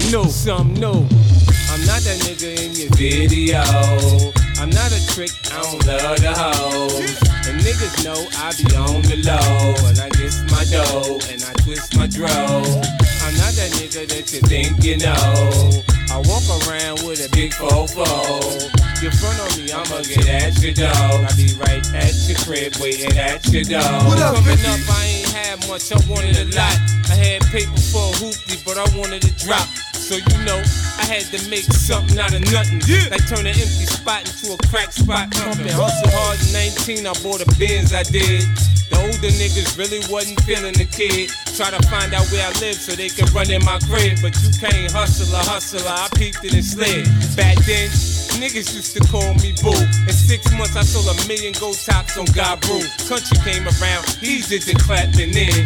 new, something new. I'm not that nigga in your video. I'm not a trick, I don't love the hoes. And niggas know I be on the low. And I get my dough, and I twist my dro. I'm not that nigga that you think you know. I walk around with a big fofo. You front on me, I'ma get at your dough. I be right at your crib, waiting at your dough. Coming up, I ain't had much, I wanted a lot. I had paper for a hoopty, but I wanted to drop. So you know, I had to make something out of nothing. Like turn an empty spot into a crack spot. Pumping hustle hard at 19, I bought a Benz, I did. The older niggas really wasn't feeling the kid. Try to find out where I live so they can run in my crib. But you can't hustle a hustler, I peeped it and slid. Back then, niggas used to call me boo. In 6 months I sold 1 million gold tops on God Brew. Country came around, he did the clapping in.